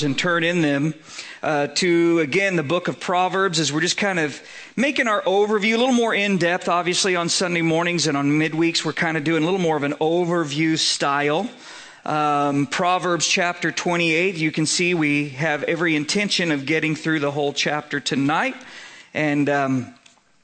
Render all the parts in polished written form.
and turn in them to, again, the book of Proverbs, as we're just kind of making our overview a little more in-depth. Obviously, on Sunday mornings and on midweeks, we're kind of doing a little more of an overview style. Proverbs chapter 28, you can see we have every intention of getting through the whole chapter tonight. And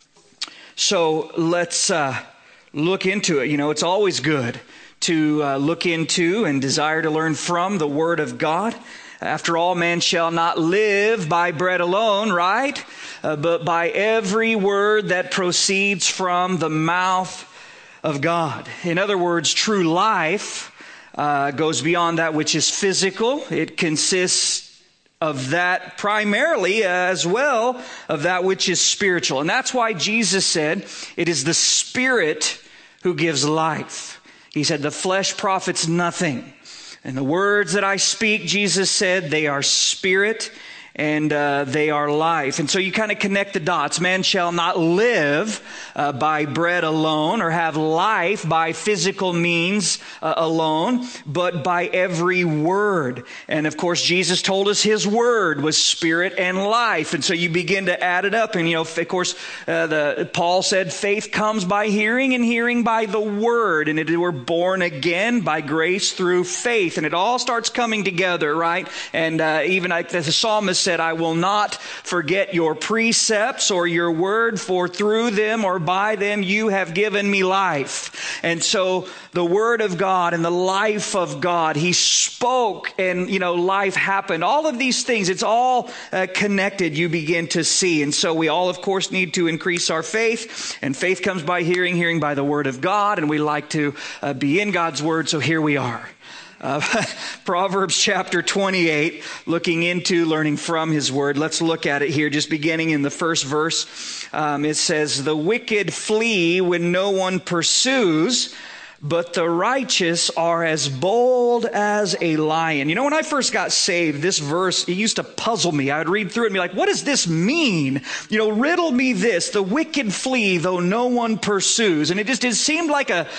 so let's look into it. You know, it's always good to look into and desire to learn from the Word of God. After all, man shall not live by bread alone, right? But by every word that proceeds from the mouth of God. In other words, true life goes beyond that which is physical. It consists of that primarily as well of that which is spiritual. And that's why Jesus said, it is the Spirit who gives life. He said, the flesh profits nothing. And the words that I speak, Jesus said, they are spirit and they are life. And so you kind of connect the dots. Man shall not live by bread alone or have life by physical means alone, but by every word. And of course, Jesus told us His word was spirit and life. And so you begin to add it up. And, you know, of course, Paul said faith comes by hearing and hearing by the word. And we're born again by grace through faith. And it all starts coming together, right? And even like the psalmist said, I will not forget your precepts or your word, for through them or by them you have given me life. And so the word of God and the life of God, He spoke and, you know, life happened. All of these things, it's all connected, you begin to see. And so we all, of course, need to increase our faith. And faith comes by hearing, hearing by the word of God. And we like to be in God's word, so here we are. Proverbs chapter 28, looking into learning from His word. Let's look at it here, just beginning in the first verse. It says, the wicked flee when no one pursues, but the righteous are as bold as a lion. You know, when I first got saved, this verse, it used to puzzle me. I would read through it and be like, what does this mean? You know, riddle me this. The wicked flee, though no one pursues. And it seemed like a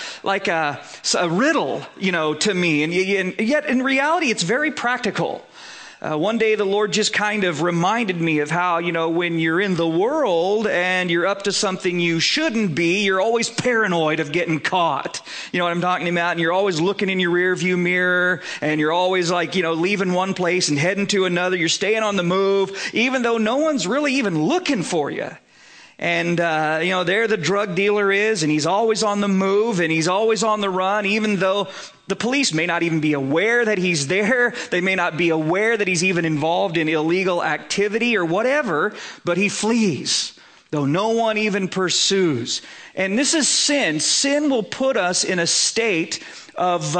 riddle, you know, to me. And yet in reality, it's very practical. One day the Lord just kind of reminded me of how, you know, when you're in the world and you're up to something you shouldn't be, you're always paranoid of getting caught. You know what I'm talking about? And you're always looking in your rear view mirror and you're always like, you know, leaving one place and heading to another. You're staying on the move, even though no one's really even looking for you. And, you know, there the drug dealer is, and he's always on the move, and he's always on the run, even though the police may not even be aware that he's there. They may not be aware that he's even involved in illegal activity or whatever, but he flees, though no one even pursues. And this is sin. Sin will put us in a state of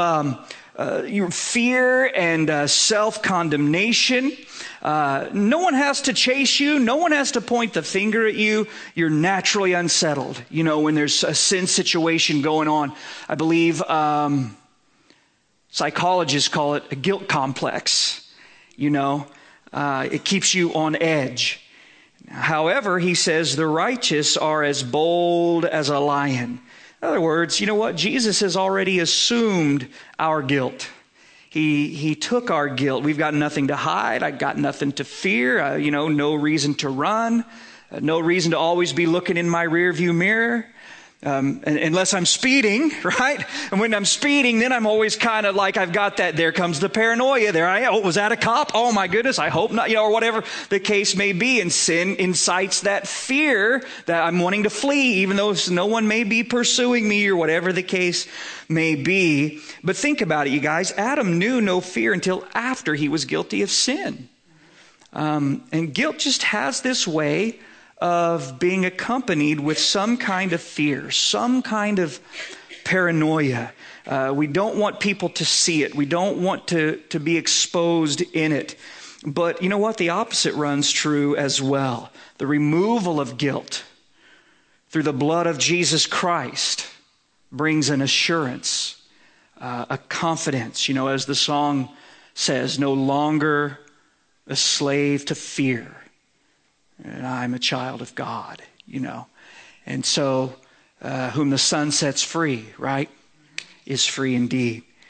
fear and self-condemnation. No one has to chase you. No one has to point the finger at you. You're naturally unsettled, you know, when there's a sin situation going on. I believe psychologists call it a guilt complex. You know, it keeps you on edge. However, he says the righteous are as bold as a lion. In other words, you know what? Jesus has already assumed our guilt. He took our guilt. We've got nothing to hide. I've got nothing to fear. You know, no reason to run. No reason to always be looking in my rearview mirror. Unless I'm speeding, right? And when I'm speeding, then I'm always kind of like, I've got that, there comes the paranoia there. Was that a cop? Oh my goodness, I hope not, you know, or whatever the case may be. And sin incites that fear that I'm wanting to flee, even though no one may be pursuing me or whatever the case may be. But think about it, you guys. Adam knew no fear until after he was guilty of sin. And guilt just has this way of being accompanied with some kind of fear, some kind of paranoia. We don't want people to see it. We don't want to be exposed in it. But you know what? The opposite runs true as well. The removal of guilt through the blood of Jesus Christ brings an assurance, a confidence, you know, as the song says, no longer a slave to fear. And I'm a child of God, you know. And so, whom the Son sets free, right, is free indeed.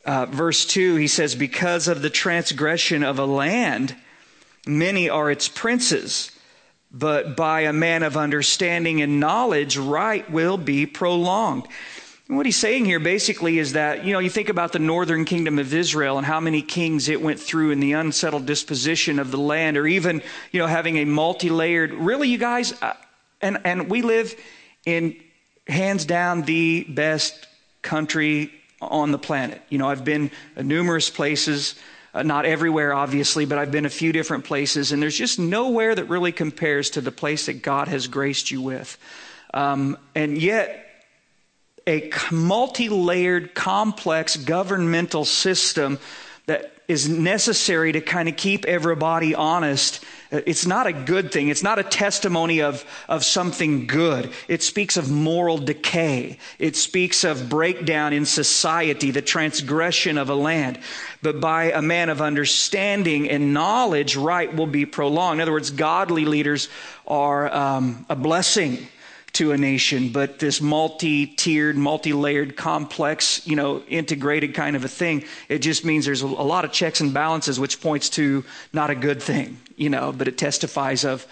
verse 2, he says, because of the transgression of a land, many are its princes, but by a man of understanding and knowledge, right will be prolonged. And what he's saying here basically is that, you think about the northern kingdom of Israel and how many kings it went through in the unsettled disposition of the land, or even, having a multi-layered, really, you guys, and we live in, hands down, the best country on the planet. I've been numerous places, not everywhere, obviously, but I've been a few different places, and there's just nowhere that really compares to the place that God has graced you with. And yet, a multi-layered, complex governmental system that is necessary to kind of keep everybody honest. It's not a good thing. It's not a testimony of something good. It speaks of moral decay. It speaks of breakdown in society, the transgression of a land. But by a man of understanding and knowledge, right will be prolonged. In other words, godly leaders are a blessing to a nation, but this multi-tiered, multi-layered, complex, integrated kind of a thing, it just means there's a lot of checks and balances, which points to not a good thing, but it testifies of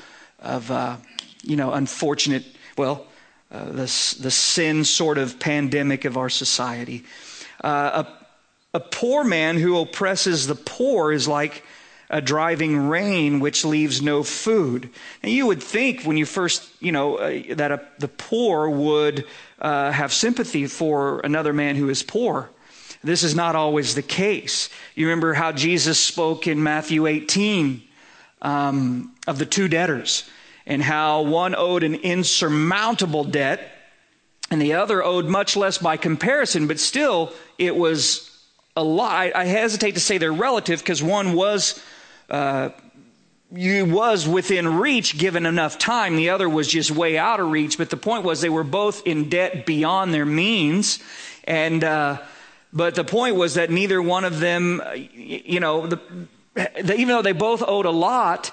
unfortunate, the sin sort of pandemic of our society. A poor man who oppresses the poor is like a driving rain which leaves no food. And you would think when you first, that the poor would have sympathy for another man who is poor. This is not always the case. You remember how Jesus spoke in Matthew 18 of the two debtors, and how one owed an insurmountable debt and the other owed much less by comparison, but still it was a lot. I hesitate to say they're relative, because one was within reach given enough time. The other was just way out of reach. But the point was they were both in debt beyond their means. And but the point was that neither one of them, even though they both owed a lot,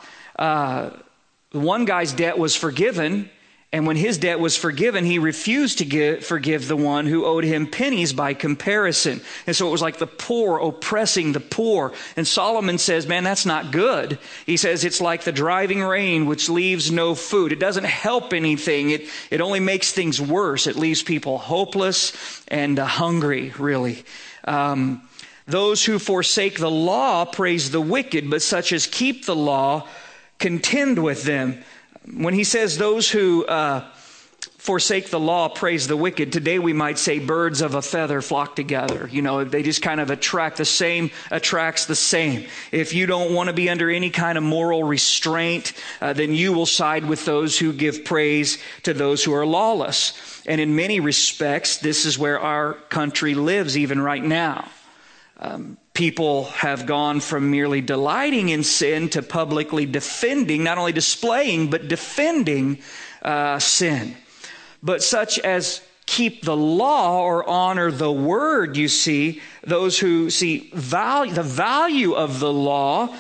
one guy's debt was forgiven. And when his debt was forgiven, he refused to forgive the one who owed him pennies by comparison. And so it was like the poor oppressing the poor. And Solomon says, man, that's not good. He says it's like the driving rain which leaves no food. It doesn't help anything. It only makes things worse. It leaves people hopeless and hungry, really. Those who forsake the law praise the wicked, but such as keep the law contend with them. When he says those who forsake the law praise the wicked, today we might say birds of a feather flock together. They just kind of attracts the same. If you don't want to be under any kind of moral restraint, then you will side with those who give praise to those who are lawless. And in many respects, this is where our country lives even right now. People have gone from merely delighting in sin to publicly defending, not only displaying, but defending sin. But such as keep the law or honor the word, you see, those who see the value of the law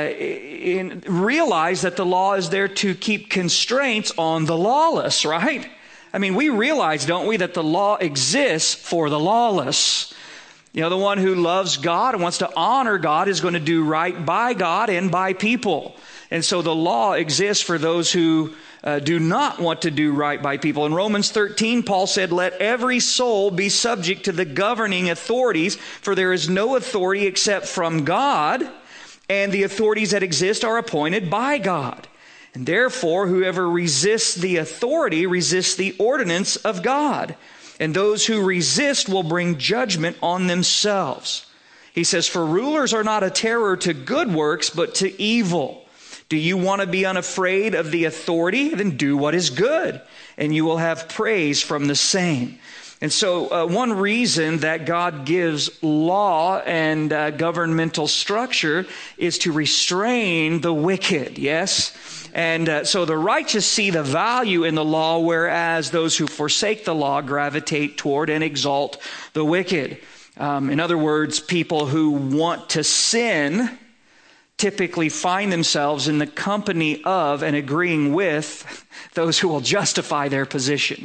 realize that the law is there to keep constraints on the lawless, right? I mean, we realize, don't we, that the law exists for the lawless. The one who loves God and wants to honor God is going to do right by God and by people. And so the law exists for those who do not want to do right by people. In Romans 13, Paul said, let every soul be subject to the governing authorities, for there is no authority except from God, and the authorities that exist are appointed by God. And therefore, whoever resists the authority resists the ordinance of God. And those who resist will bring judgment on themselves. He says, for rulers are not a terror to good works, but to evil. Do you want to be unafraid of the authority? Then do what is good, and you will have praise from the same. And so one reason that God gives law and governmental structure is to restrain the wicked, yes? And so the righteous see the value in the law, whereas those who forsake the law gravitate toward and exalt the wicked. In other words, people who want to sin typically find themselves in the company of and agreeing with those who will justify their position.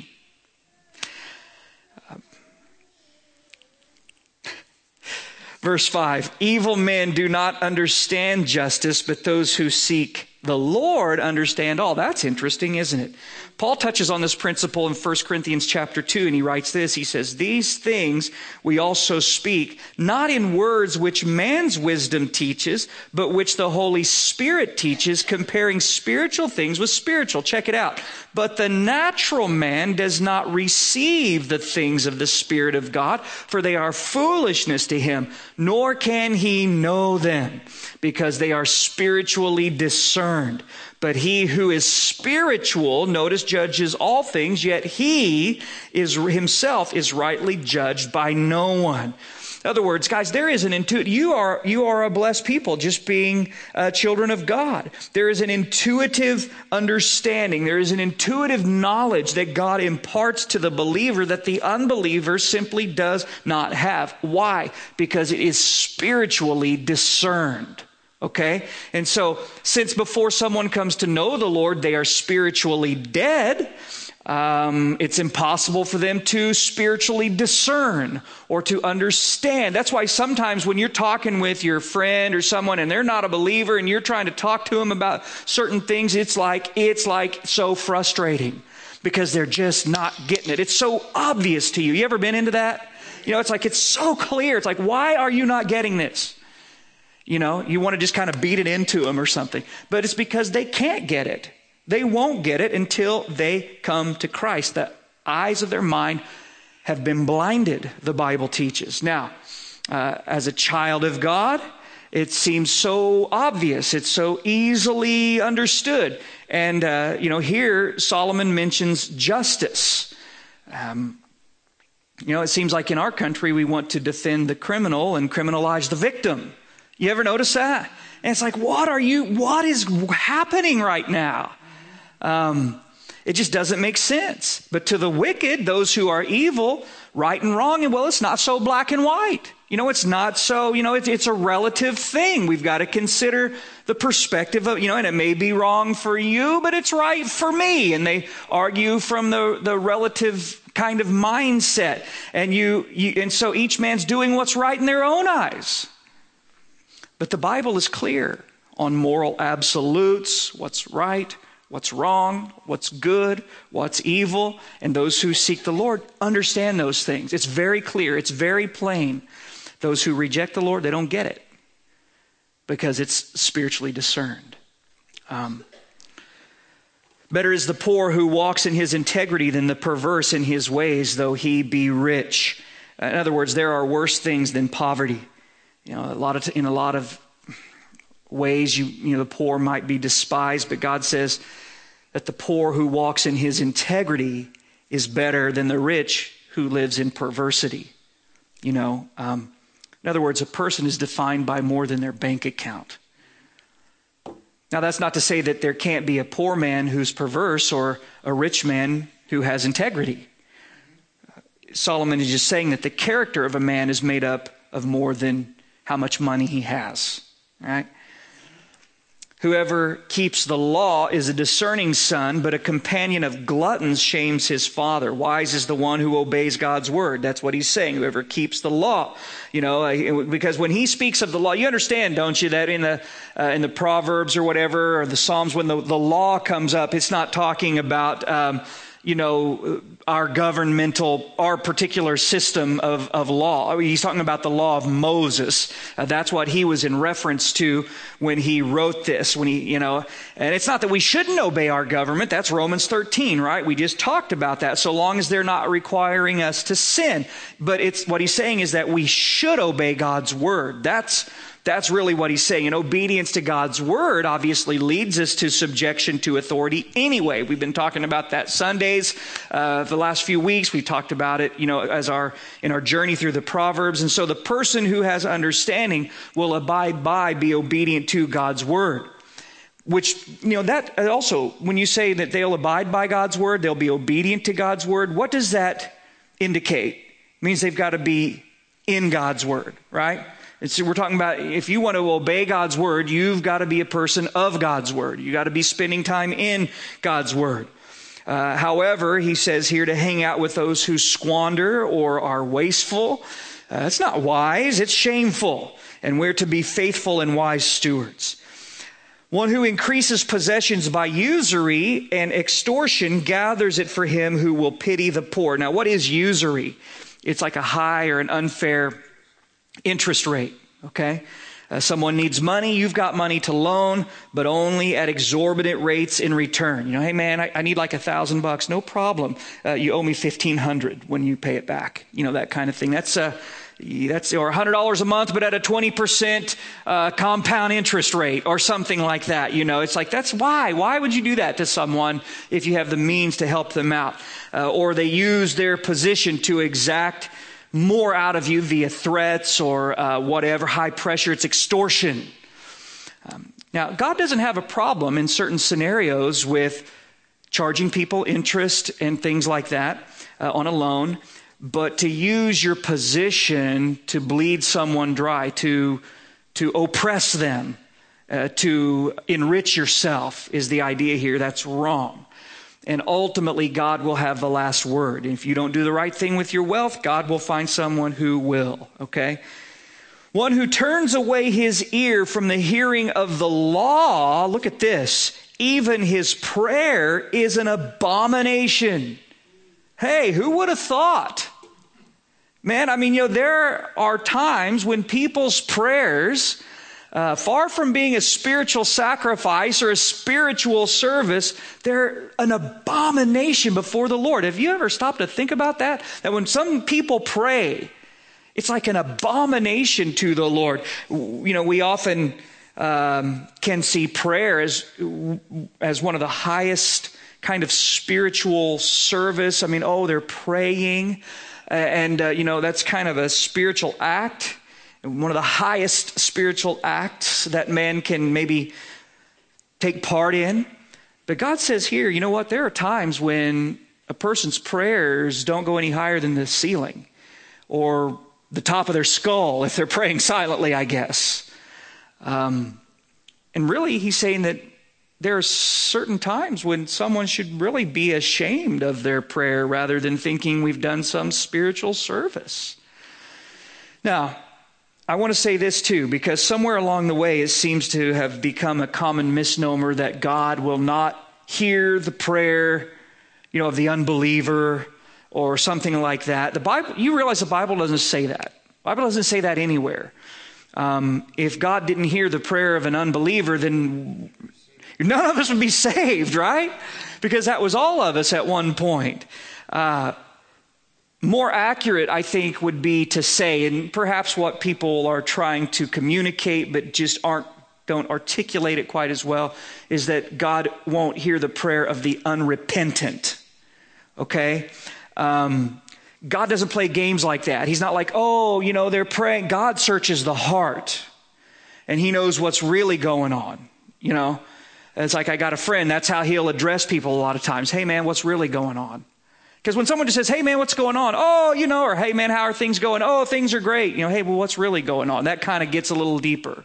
Verse 5, evil men do not understand justice, but those who seek the Lord understand all. That's interesting, isn't it? Paul touches on this principle in 1 Corinthians chapter 2, and he writes this. He says, these things we also speak, not in words which man's wisdom teaches, but which the Holy Spirit teaches, comparing spiritual things with spiritual. Check it out. But the natural man does not receive the things of the Spirit of God, for they are foolishness to him, nor can he know them, because they are spiritually discerned. But he who is spiritual, notice, judges all things, yet he is himself is rightly judged by no one. In other words, guys, there is an intuitive, you are a blessed people just being children of God. There is an intuitive understanding. There is an intuitive knowledge that God imparts to the believer that the unbeliever simply does not have. Why? Because it is spiritually discerned. Okay? And so, since before someone comes to know the Lord, they are spiritually dead, it's impossible for them to spiritually discern or to understand. That's why sometimes when you're talking with your friend or someone and they're not a believer and you're trying to talk to them about certain things, it's like so frustrating because they're just not getting it. It's so obvious to you. You ever been into that? You know, it's like it's so clear. It's like, why are you not getting this? You know, you want to just kind of beat it into them or something. But it's because they can't get it. They won't get it until they come to Christ. The eyes of their mind have been blinded, the Bible teaches. Now, as a child of God, it seems so obvious. It's so easily understood. And, here Solomon mentions justice. It seems like in our country we want to defend the criminal and criminalize the victim. You ever notice that? And it's like, what is happening right now? It just doesn't make sense. But to the wicked, those who are evil, right and wrong, and well, it's not so black and white. It's not so, it's a relative thing. We've got to consider the perspective of, and it may be wrong for you, but it's right for me. And they argue from the relative kind of mindset. And so each man's doing what's right in their own eyes. But the Bible is clear on moral absolutes, what's right, what's wrong, what's good, what's evil. And those who seek the Lord understand those things. It's very clear. It's very plain. Those who reject the Lord, they don't get it because it's spiritually discerned. Better is the poor who walks in his integrity than the perverse in his ways, though he be rich. In other words, there are worse things than poverty. In a lot of ways, the poor might be despised, but God says that the poor who walks in his integrity is better than the rich who lives in perversity. In other words, a person is defined by more than their bank account. Now, that's not to say that there can't be a poor man who's perverse or a rich man who has integrity. Solomon is just saying that the character of a man is made up of more than how much money he has, right? Whoever keeps the law is a discerning son, but a companion of gluttons shames his father. Wise is the one who obeys God's word. That's what he's saying. Whoever keeps the law, because when he speaks of the law, you understand, don't you, that in the Proverbs or whatever, or the Psalms, when the law comes up, it's not talking about, our particular system of law. He's talking about the law of Moses. That's what he was in reference to when he wrote this. And it's not that we shouldn't obey our government. That's Romans 13, right? We just talked about that. So long as they're not requiring us to sin. But what he's saying is that we should obey God's word. That's really what he's saying. And obedience to God's word obviously leads us to subjection to authority anyway. We've been talking about that Sundays the last few weeks. We've talked about it, in our journey through the Proverbs. And so the person who has understanding will abide by, be obedient to God's word. Which, that also, when you say that they'll abide by God's word, they'll be obedient to God's word, what does that indicate? It means they've got to be in God's word, right? And so we're talking about if you want to obey God's word, you've got to be a person of God's word. You got to be spending time in God's word. However, he says here to hang out with those who squander or are wasteful. It's not wise, it's shameful. And we're to be faithful and wise stewards. One who increases possessions by usury and extortion gathers it for him who will pity the poor. Now, what is usury? It's like a high or an unfair interest rate, okay? Someone needs money, you've got money to loan, but only at exorbitant rates in return. Hey man, I need like $1,000. No problem. You owe me $1,500 when you pay it back. That kind of thing. That's or $100 a month, but at a 20% compound interest rate or something like that. It's like, that's why. Why would you do that to someone if you have the means to help them out? Or they use their position to exact more out of you via threats or whatever, high pressure. It's extortion. Now, God doesn't have a problem in certain scenarios with charging people interest and things like that on a loan, but to use your position to bleed someone dry, to oppress them, to enrich yourself is the idea here. That's wrong. And ultimately, God will have the last word. And if you don't do the right thing with your wealth, God will find someone who will, okay? One who turns away his ear from the hearing of the law, look at this, even his prayer is an abomination. Hey, who would have thought? Man, there are times when people's prayers, far from being a spiritual sacrifice or a spiritual service, they're an abomination before the Lord. Have you ever stopped to think about that? That when some people pray, it's like an abomination to the Lord. We often can see prayer as one of the highest kind of spiritual service. They're praying, and that's kind of a spiritual act. One of the highest spiritual acts that man can maybe take part in. But God says here, you know what? There are times when a person's prayers don't go any higher than the ceiling or the top of their skull if they're praying silently, I guess. And really, he's saying that there are certain times when someone should really be ashamed of their prayer rather than thinking we've done some spiritual service. Now, I want to say this too, because somewhere along the way it seems to have become a common misnomer that God will not hear the prayer, of the unbeliever or something like that. The Bible, you realize the Bible doesn't say that. The Bible doesn't say that anywhere. If God didn't hear the prayer of an unbeliever, then none of us would be saved, right? Because that was all of us at one point. More accurate, I think, would be to say, and perhaps what people are trying to communicate but just don't articulate it quite as well, is that God won't hear the prayer of the unrepentant. Okay? God doesn't play games like that. He's not like, they're praying. God searches the heart, and he knows what's really going on. It's like I got a friend, that's how he'll address people a lot of times. Hey man, what's really going on? Because when someone just says, hey man, what's going on? Or hey man, how are things going? Oh, things are great. Hey, well, what's really going on? That kind of gets a little deeper,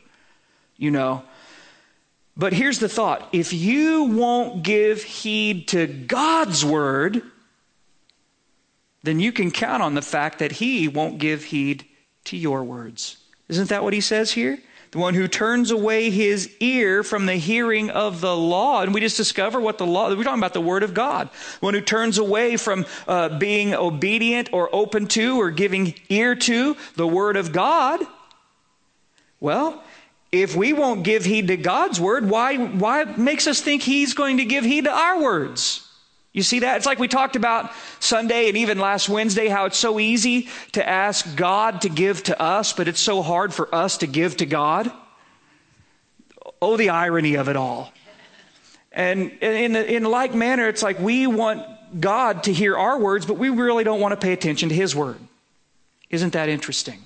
But here's the thought. If you won't give heed to God's word, then you can count on the fact that he won't give heed to your words. Isn't that what he says here? The one who turns away his ear from the hearing of the law. And we just discover what the law, we're talking about the word of God. The one who turns away from being obedient or open to or giving ear to the word of God. Well, if we won't give heed to God's word, why makes us think he's going to give heed to our words? You see that? It's like we talked about Sunday and even last Wednesday, how it's so easy to ask God to give to us, but it's so hard for us to give to God. Oh, the irony of it all. And in like manner, it's like we want God to hear our words, but we really don't want to pay attention to his word. Isn't that interesting?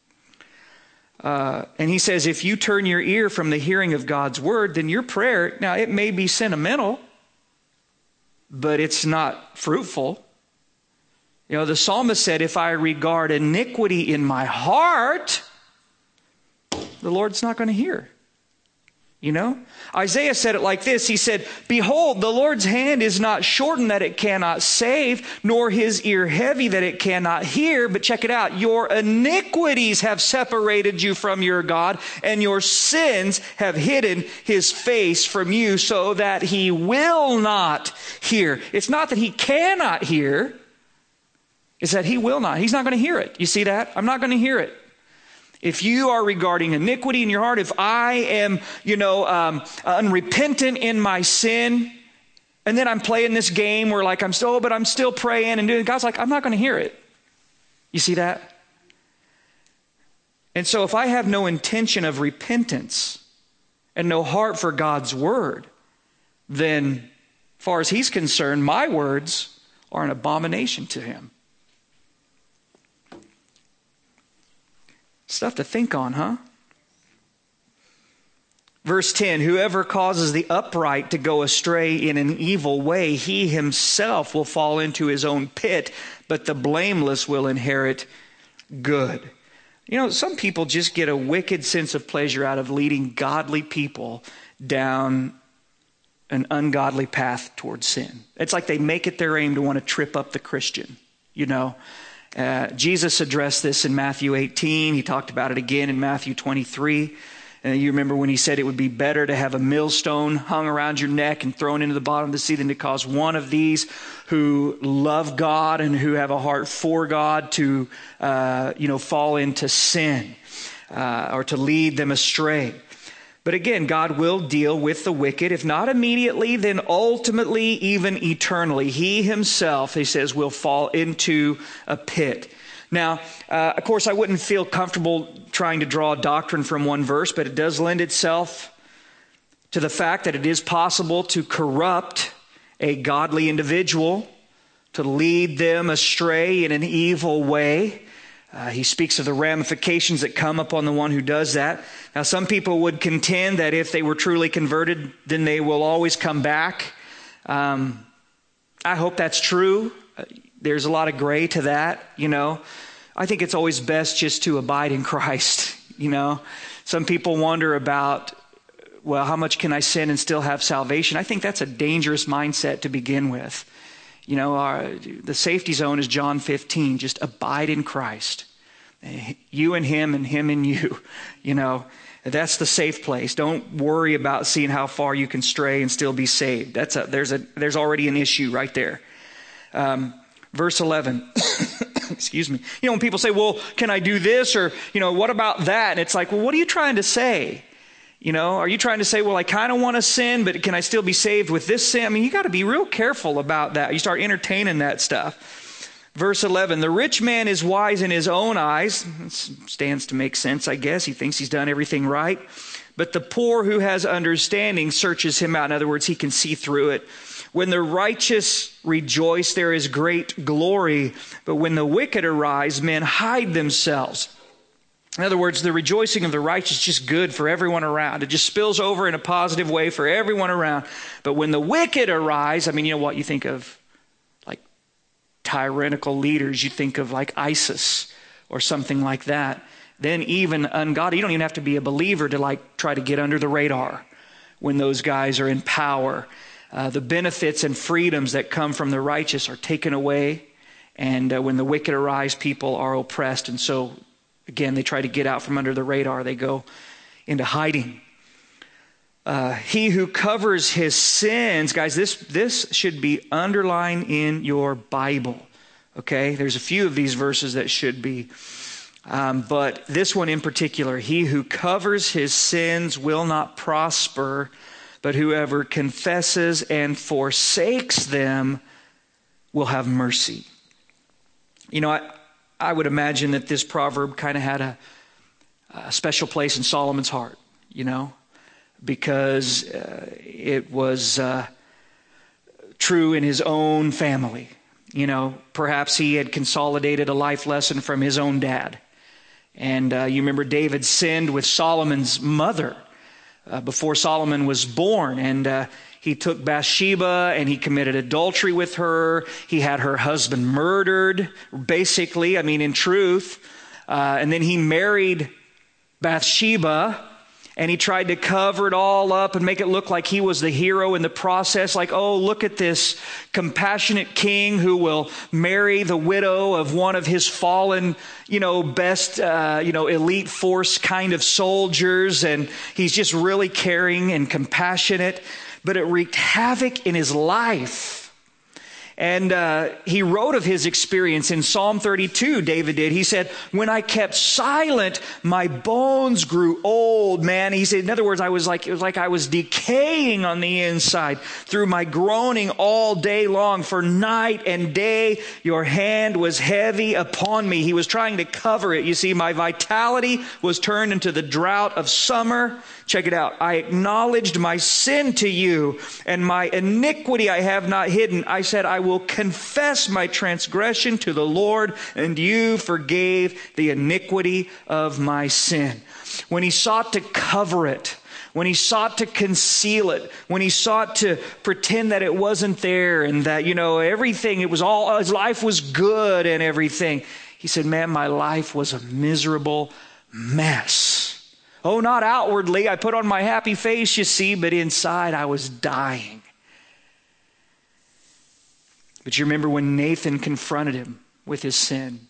And he says, if you turn your ear from the hearing of God's word, then your prayer, now it may be sentimental, but it's not fruitful. The psalmist said, if I regard iniquity in my heart, the Lord's not going to hear. You know? Isaiah said it like this. He said, behold, the Lord's hand is not shortened that it cannot save, nor his ear heavy that it cannot hear. But check it out. Your iniquities have separated you from your God, and your sins have hidden his face from you so that he will not hear. It's not that he cannot hear. It's that he will not. He's not going to hear it. You see that? I'm not going to hear it. If you are regarding iniquity in your heart, if I am, unrepentant in my sin, and then I'm playing this game where like I'm still praying and doing, God's like, I'm not going to hear it. You see that? And so if I have no intention of repentance and no heart for God's word, then as far as he's concerned, my words are an abomination to him. Stuff to think on, huh? Verse 10, whoever causes the upright to go astray in an evil way, he himself will fall into his own pit, but the blameless will inherit good. You know, some people just get a wicked sense of pleasure out of leading godly people down an ungodly path towards sin. It's like they make it their aim to want to trip up the Christian, you know. Jesus addressed this in Matthew 18. He talked about it again in Matthew 23. You remember when he said it would be better to have a millstone hung around your neck and thrown into the bottom of the sea than to cause one of these who love God and who have a heart for God to, fall into sin or to lead them astray. But again, God will deal with the wicked, if not immediately, then ultimately, even eternally. He himself, he says, will fall into a pit. Now, of course, I wouldn't feel comfortable trying to draw doctrine from one verse, but it does lend itself to the fact that it is possible to corrupt a godly individual, to lead them astray in an evil way. He speaks of the ramifications that come upon the one who does that. Now, some people would contend that if they were truly converted, then they will always come back. I hope that's true. There's a lot of gray to that, you know. I think it's always best just to abide in Christ, you know. Some people wonder about, well, how much can I sin and still have salvation? I think that's a dangerous mindset to begin with. You know, the safety zone is John 15. Just abide in Christ. You and him in you. You know, that's the safe place. Don't worry about seeing how far you can stray and still be saved. There's already an issue right there. Verse 11. Excuse me. You know, when people say, well, can I do this? Or, you know, what about that? And it's like, well, what are you trying to say? You know, are you trying to say, well, I kind of want to sin, but can I still be saved with this sin? I mean, you got to be real careful about that. You start entertaining that stuff. Verse 11, the rich man is wise in his own eyes. It stands to make sense, I guess. He thinks he's done everything right. But the poor who has understanding searches him out. In other words, he can see through it. When the righteous rejoice, there is great glory. But when the wicked arise, men hide themselves. In other words, the rejoicing of the righteous is just good for everyone around. It just spills over in a positive way for everyone around. But when the wicked arise, I mean, you know what? You think of like tyrannical leaders. You think of like ISIS or something like that. Then even ungodly, you don't even have to be a believer to like try to get under the radar when those guys are in power. The benefits and freedoms that come from the righteous are taken away. And when the wicked arise, people are oppressed. And so again, they try to get out from under the radar. They go into hiding. He who covers his sins, guys, this should be underlined in your Bible. Okay, there's a few of these verses that should be. But this one in particular, he who covers his sins will not prosper, but whoever confesses and forsakes them will have mercy. You know, I would imagine that this proverb kind of had a special place in Solomon's heart, you know, because it was true in his own family. You know, perhaps he had consolidated a life lesson from his own dad. And you remember David sinned with Solomon's mother before Solomon was born. And he took Bathsheba and he committed adultery with her. He had her husband murdered, basically, I mean, in truth. And then he married Bathsheba And he tried to cover it all up and make it look like he was the hero in the process. Like, oh, look at this compassionate king who will marry the widow of one of his fallen, best, elite force kind of soldiers. And he's just really caring and compassionate. But it wreaked havoc in his life. And he wrote of his experience in Psalm 32, David did. He said, when I kept silent, my bones grew old, man. He said, in other words, it was like I was decaying on the inside through my groaning all day long. For night and day, your hand was heavy upon me. He was trying to cover it. You see, my vitality was turned into the drought of summer. Check it out. I acknowledged my sin to you, and my iniquity I have not hidden. I said, I will confess my transgression to the Lord, and you forgave the iniquity of my sin. When he sought to cover it, when he sought to conceal it, when he sought to pretend that it wasn't there and that, everything, it was all, his life was good and everything. He said, man, my life was a miserable mess. Oh, not outwardly. I put on my happy face, you see, but inside I was dying. But you remember when Nathan confronted him with his sin,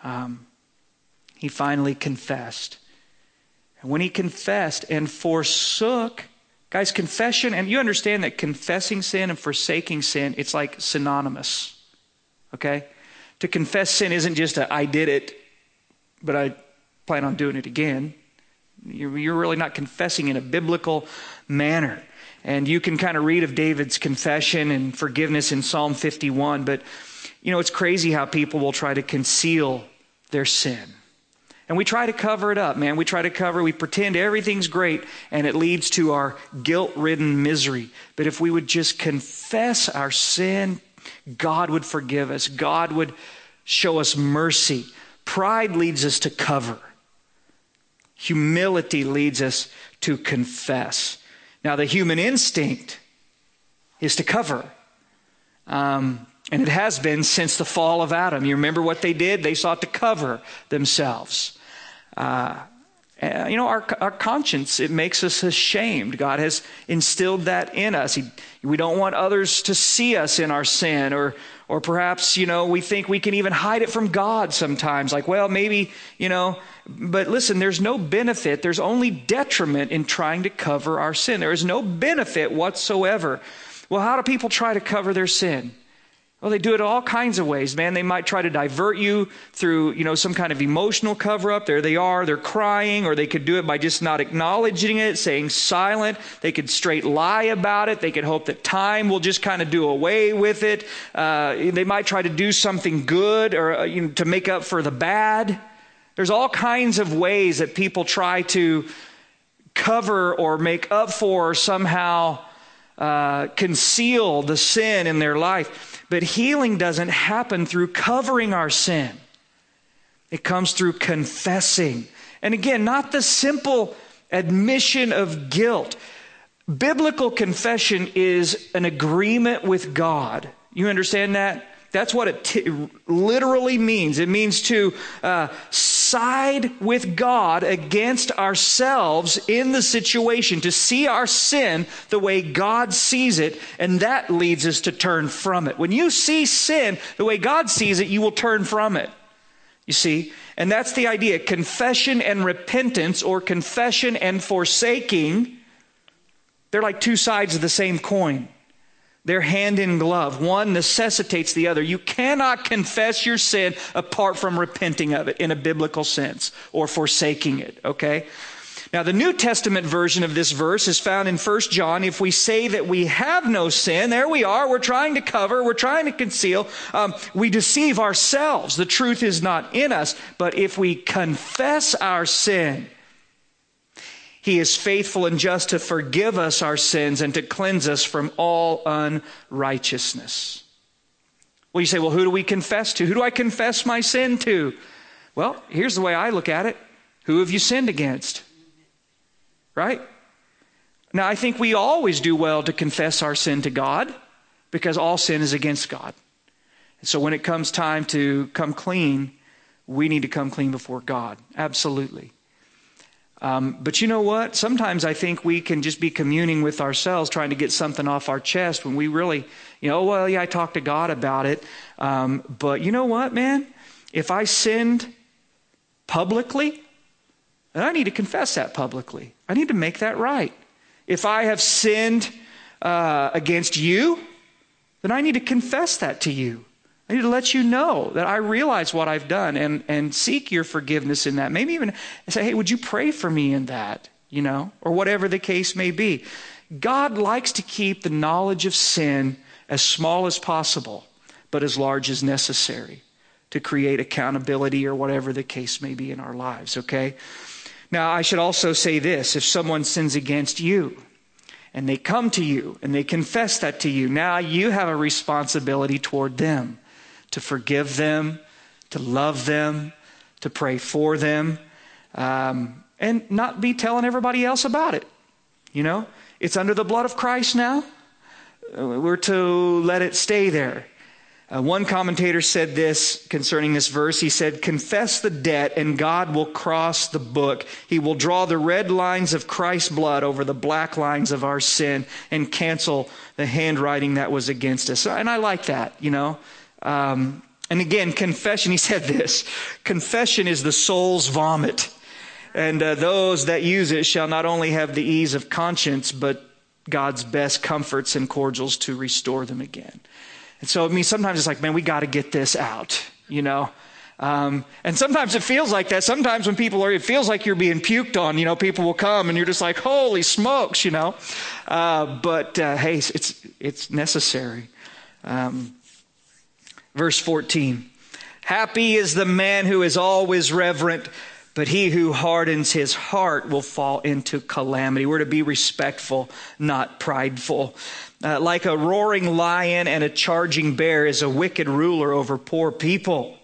he finally confessed. And when he confessed and forsook, guys, confession, and you understand that confessing sin and forsaking sin, it's like synonymous, okay? To confess sin isn't just I did it, but I plan on doing it again. You're really not confessing in a biblical manner. And you can kind of read of David's confession and forgiveness in Psalm 51. But, it's crazy how people will try to conceal their sin. And we try to cover it up, man. We pretend everything's great, and it leads to our guilt-ridden misery. But if we would just confess our sin, God would forgive us. God would show us mercy. Pride leads us to cover. Humility leads us to confess. Now, the human instinct is to cover. And it has been since the fall of Adam. You remember what they did? They sought to cover themselves. Our conscience, it makes us ashamed. God has instilled that in us. We don't want others to see us in our sin, or perhaps, we think we can even hide it from God sometimes. Like, well, maybe, but listen, there's no benefit. There's only detriment in trying to cover our sin. There is no benefit whatsoever. Well, how do people try to cover their sin? Well, they do it all kinds of ways, man. They might try to divert you through, some kind of emotional cover-up. There they are, they're crying, or they could do it by just not acknowledging it, saying silent. They could straight lie about it. They could hope that time will just kind of do away with it. They might try to do something good or to make up for the bad. There's all kinds of ways that people try to cover or make up for or somehow conceal the sin in their life. But healing doesn't happen through covering our sin. It comes through confessing. And again, not the simple admission of guilt. Biblical confession is an agreement with God. You understand that? That's what it literally means. It means to side with God against ourselves in the situation, to see our sin the way God sees it, and that leads us to turn from it. When you see sin the way God sees it, you will turn from it. You see? And that's the idea. Confession and repentance, or confession and forsaking, they're like two sides of the same coin. They're hand in glove. One necessitates the other. You cannot confess your sin apart from repenting of it in a biblical sense or forsaking it, okay? Now, the New Testament version of this verse is found in 1 John. If we say that we have no sin, there we are. We're trying to cover. We're trying to conceal. We deceive ourselves. The truth is not in us. But if we confess our sin, He is faithful and just to forgive us our sins and to cleanse us from all unrighteousness. Well, you say, well, who do we confess to? Who do I confess my sin to? Well, here's the way I look at it. Who have you sinned against? Right? Now, I think we always do well to confess our sin to God, because all sin is against God. And so when it comes time to come clean, we need to come clean before God. Absolutely. But you know what? Sometimes I think we can just be communing with ourselves, trying to get something off our chest when we really, well, yeah, I talked to God about it. But you know what, man? If I sinned publicly, then I need to confess that publicly. I need to make that right. If I have sinned against you, then I need to confess that to you. I need to let you know that I realize what I've done and seek your forgiveness in that. Maybe even say, hey, would you pray for me in that? Or whatever the case may be. God likes to keep the knowledge of sin as small as possible, but as large as necessary to create accountability or whatever the case may be in our lives, okay? Now, I should also say this. If someone sins against you and they come to you and they confess that to you, now you have a responsibility toward them to forgive them, to love them, to pray for them, and not be telling everybody else about it. It's under the blood of Christ now. We're to let it stay there. One commentator said this concerning this verse. He said, confess the debt and God will cross the book. He will draw the red lines of Christ's blood over the black lines of our sin and cancel the handwriting that was against us. And I like that, And again, confession, he said this, confession is the soul's vomit. And those that use it shall not only have the ease of conscience, but God's best comforts and cordials to restore them again. And so, sometimes it's like, man, we got to get this out, And sometimes it feels like that. Sometimes when it feels like you're being puked on, people will come and you're just like, holy smokes, But hey, it's necessary. Verse 14, happy is the man who is always reverent, but he who hardens his heart will fall into calamity. We're to be respectful, not prideful. Like a roaring lion and a charging bear is a wicked ruler over poor people.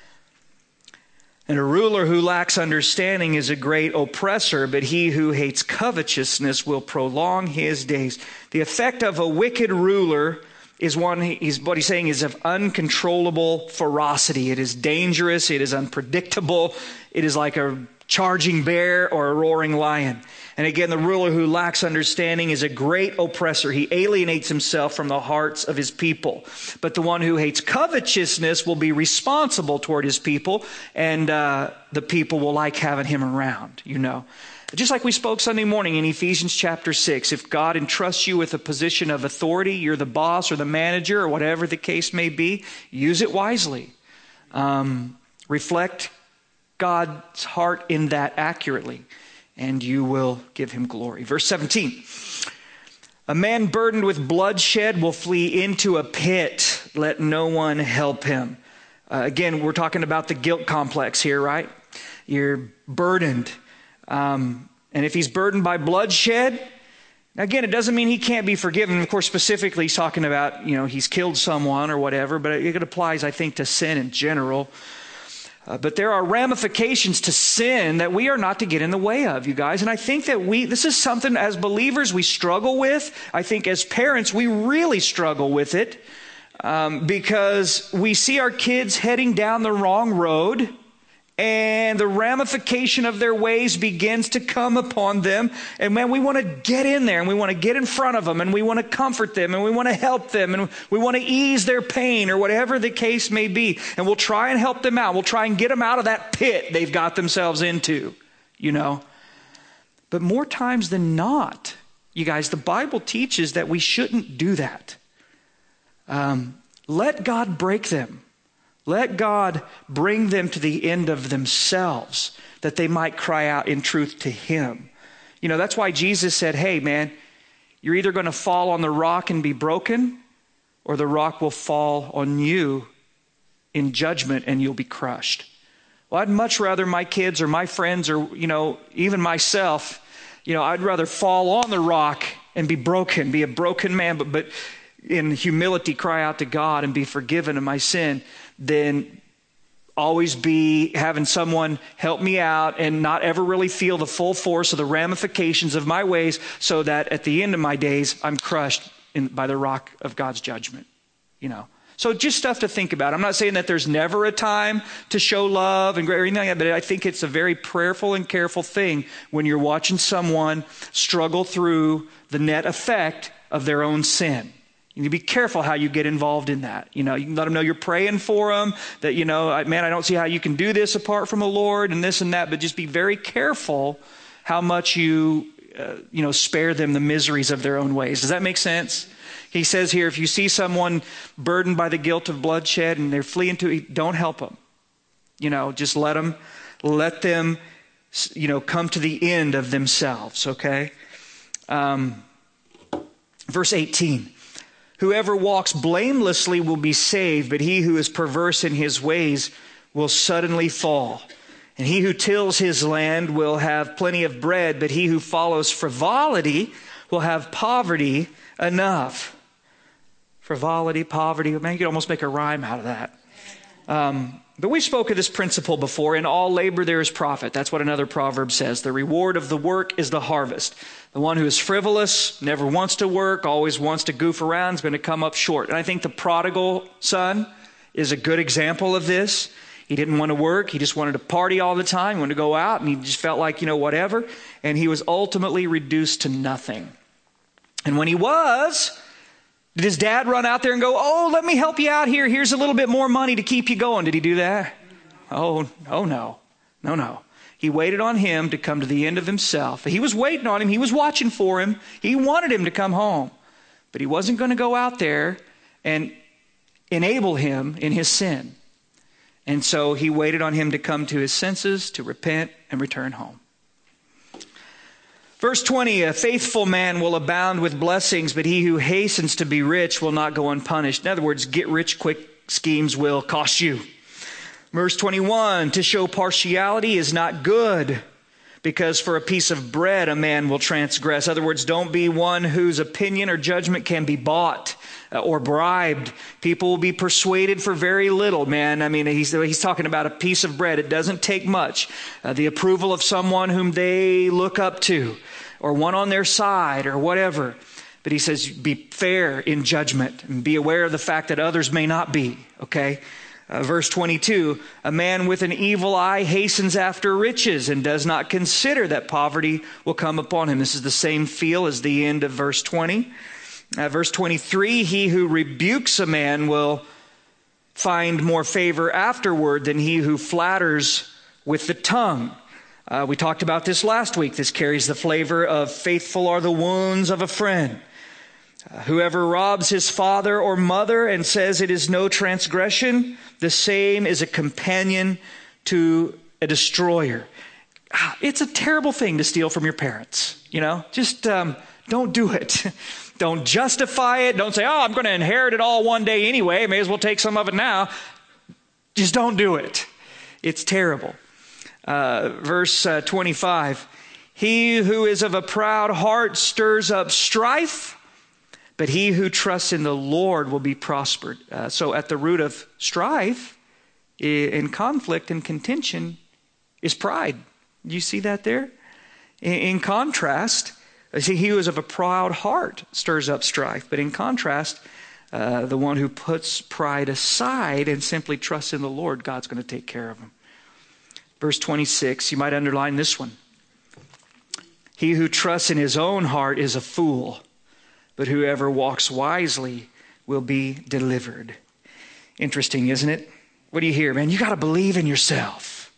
And a ruler who lacks understanding is a great oppressor, but he who hates covetousness will prolong his days. The effect of a wicked ruler is what he's saying is of uncontrollable ferocity. It is dangerous. It is unpredictable. It is like a charging bear or a roaring lion. And again, the ruler who lacks understanding is a great oppressor. He alienates himself from the hearts of his people. But the one who hates covetousness will be responsible toward his people, and the people will like having him around, Just like we spoke Sunday morning in Ephesians chapter 6, if God entrusts you with a position of authority, you're the boss or the manager or whatever the case may be, use it wisely. Reflect God's heart in that accurately, and you will give him glory. Verse 17, a man burdened with bloodshed will flee into a pit. Let no one help him. Again, we're talking about the guilt complex here, right? You're burdened. And if he's burdened by bloodshed, again, it doesn't mean he can't be forgiven. Of course, specifically, he's talking about, he's killed someone or whatever, but it applies, I think, to sin in general. But there are ramifications to sin that we are not to get in the way of, you guys. And I think that this is something as believers we struggle with. I think as parents, we really struggle with it because we see our kids heading down the wrong road. And the ramification of their ways begins to come upon them. And man, we want to get in there and we want to get in front of them and we want to comfort them and we want to help them and we want to ease their pain or whatever the case may be. And we'll try and help them out. We'll try and get them out of that pit they've got themselves into, But more times than not, you guys, the Bible teaches that we shouldn't do that. Let God break them. Let God bring them to the end of themselves that they might cry out in truth to him. That's why Jesus said, hey, man, you're either going to fall on the rock and be broken, or the rock will fall on you in judgment and you'll be crushed. Well, I'd much rather my kids or my friends or, even myself, I'd rather fall on the rock and be broken, be a broken man, but in humility cry out to God and be forgiven of my sin, than always be having someone help me out and not ever really feel the full force of the ramifications of my ways, so that at the end of my days, I'm crushed by the rock of God's judgment. So just stuff to think about. I'm not saying that there's never a time to show love and anything like that, but I think it's a very prayerful and careful thing when you're watching someone struggle through the net effect of their own sin. You need to be careful how you get involved in that. You can let them know you're praying for them, that, man, I don't see how you can do this apart from the Lord and this and that, but just be very careful how much you spare them the miseries of their own ways. Does that make sense? He says here, if you see someone burdened by the guilt of bloodshed and they're fleeing to it, don't help them. Just let them, come to the end of themselves, okay? Verse 18, whoever walks blamelessly will be saved, but he who is perverse in his ways will suddenly fall. And he who tills his land will have plenty of bread, but he who follows frivolity will have poverty enough. Frivolity, poverty, man, you could almost make a rhyme out of that. But we spoke of this principle before. In all labor there is profit. That's what another proverb says. The reward of the work is the harvest. The one who is frivolous, never wants to work, always wants to goof around, is going to come up short. And I think the prodigal son is a good example of this. He didn't want to work. He just wanted to party all the time. He wanted to go out, and he just felt like, whatever. And he was ultimately reduced to nothing. And when he was, did his dad run out there and go, oh, let me help you out here. Here's a little bit more money to keep you going. Did he do that? Oh, no. No. He waited on him to come to the end of himself. He was waiting on him. He was watching for him. He wanted him to come home. But he wasn't going to go out there and enable him in his sin. And so he waited on him to come to his senses, to repent and return home. Verse 20, a faithful man will abound with blessings, but he who hastens to be rich will not go unpunished. In other words, get rich quick schemes will cost you. Verse 21, to show partiality is not good, because for a piece of bread a man will transgress. In other words, don't be one whose opinion or judgment can be bought or bribed. People will be persuaded for very little, man. I mean, he's talking about a piece of bread. It doesn't take much. The approval of someone whom they look up to, or one on their side, or whatever. But he says, be fair in judgment and be aware of the fact that others may not be, okay? Verse 22, a man with an evil eye hastens after riches and does not consider that poverty will come upon him. This is the same feel as the end of verse 20. Verse 23, he who rebukes a man will find more favor afterward than he who flatters with the tongue. We talked about this last week. This carries the flavor of faithful are the wounds of a friend. Whoever robs his father or mother and says it is no transgression, the same is a companion to a destroyer. It's a terrible thing to steal from your parents. Just don't do it. Don't justify it. Don't say, I'm going to inherit it all one day anyway. May as well take some of it now. Just don't do it. It's terrible. Verse 25, he who is of a proud heart stirs up strife, but he who trusts in the Lord will be prospered. So at the root of strife, in conflict and contention, is pride. Do you see that there? In contrast, he who is of a proud heart stirs up strife. But in contrast, the one who puts pride aside and simply trusts in the Lord, God's going to take care of him. Verse 26, you might underline this one. He who trusts in his own heart is a fool, but whoever walks wisely will be delivered. Interesting, isn't it? What do you hear, man? You got to believe in yourself.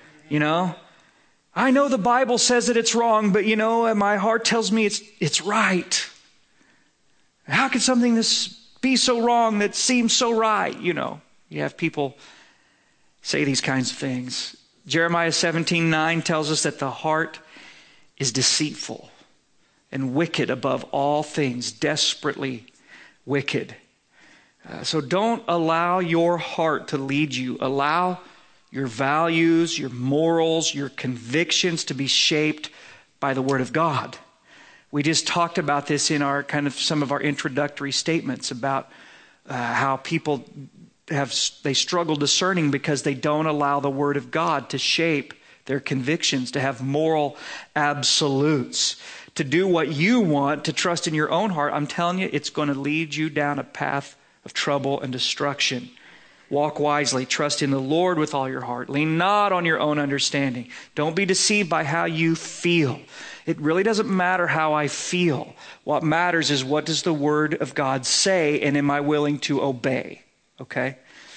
I know the Bible says that it's wrong, but my heart tells me it's right. How could something this be so wrong that seems so right? You have people say these kinds of things. Jeremiah 17:9 tells us that the heart is deceitful and wicked above all things, desperately wicked. So don't allow your heart to lead you. Allow your values, your morals, your convictions to be shaped by the Word of God. We just talked about this in our some of our introductory statements about how people they struggle discerning because they don't allow the Word of God to shape their convictions, to have moral absolutes, to do what you want, to trust in your own heart. I'm telling you, it's going to lead you down a path of trouble and destruction. Walk wisely, trust in the Lord with all your heart. Lean not on your own understanding. Don't be deceived by how you feel. It really doesn't matter how I feel. What matters is, what does the Word of God say, and am I willing to obey? Okay?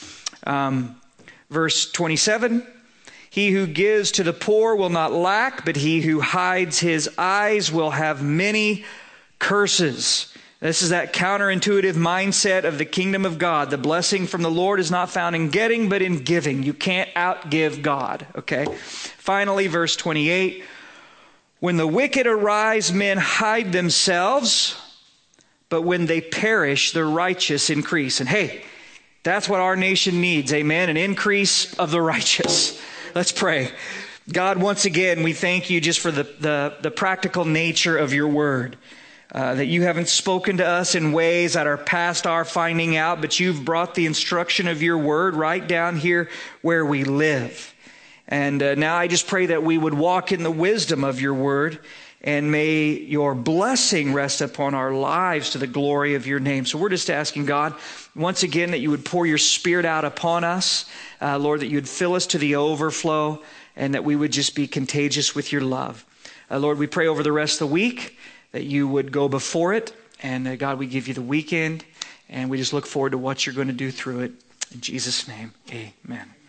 Verse 27, he who gives to the poor will not lack, but he who hides his eyes will have many curses. This is that counterintuitive mindset of the kingdom of God. The blessing from the Lord is not found in getting, but in giving. You can't outgive God, okay? Finally, verse 28, when the wicked arise, men hide themselves, but when they perish, the righteous increase. And hey, that's what our nation needs, amen? An increase of the righteous. Let's pray. God, once again, we thank you just for the practical nature of your word. That you haven't spoken to us in ways that are past our finding out, but you've brought the instruction of your word right down here where we live. And now I just pray that we would walk in the wisdom of your word, and may your blessing rest upon our lives to the glory of your name. So we're just asking, God, once again, that you would pour your Spirit out upon us. Lord, that you would fill us to the overflow, and that we would just be contagious with your love. Lord, we pray over the rest of the week that you would go before it. And God, we give you the weekend, and we just look forward to what you're going to do through it. In Jesus' name, amen.